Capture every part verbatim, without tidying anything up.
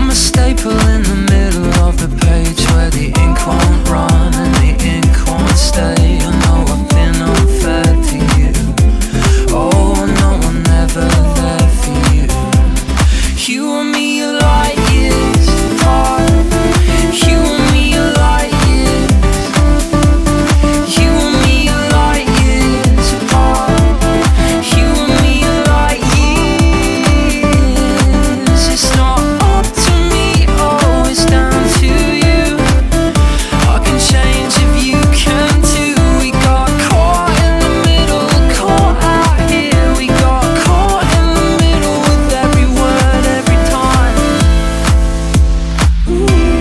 I'm a staple in the middle of the page where the ink won't run and the ink won't stay. I know I've been unfair to you. Oh, I know I'm never there for you. You and me are light years apart. You and me are light years. You and me are light years apart. You and me are light years. It's not up to me, oh, it's down to you. I can change if you can too. We got caught in the middle, caught out here. We got caught in the middle with every word, every time. Ooh.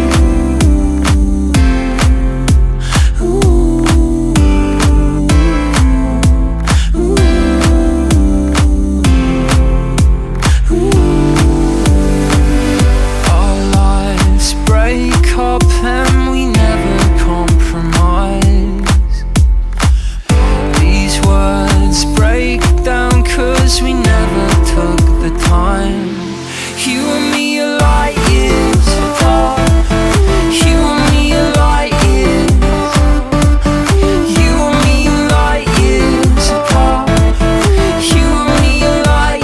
Ooh. Ooh. Our lives break up and we never compromise. These words break down 'cause we never took the time. You and me are light years apart. You and me are light years. You and me are light years apart. You and me are light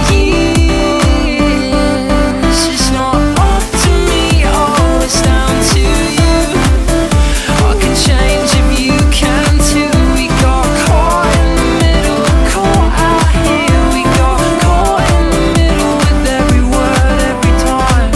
years. It's not up to me, oh, it's down to you. I can change if you can too. We got caught in the middle, caught out here. We got caught in the middle with every word, every time.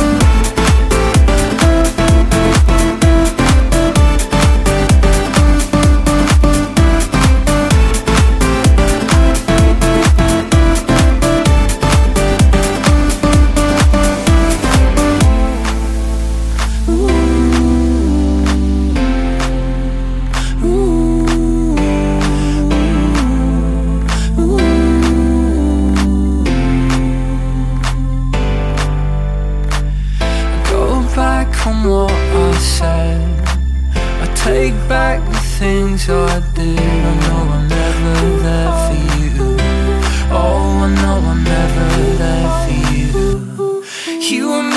Go back on what I said. I take back the things I did. I know I'm never there for you. Oh, I know I'm never there for you. You and